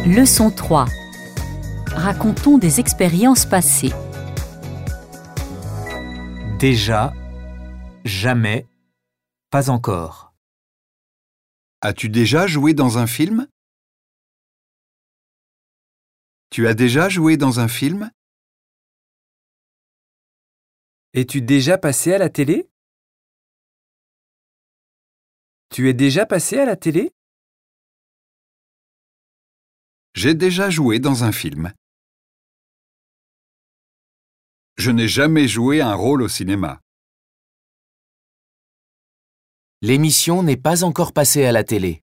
Leçon 3. Racontons des expériences passées. Déjà, jamais, pas encore. As-tu déjà joué dans un film? Tu as déjà joué dans un film? Es-tu déjà passé à la télé? Tu es déjà passé à la télé? J'ai déjà joué dans un film. Je n'ai jamais joué un rôle au cinéma. L'émission n'est pas encore passée à la télé.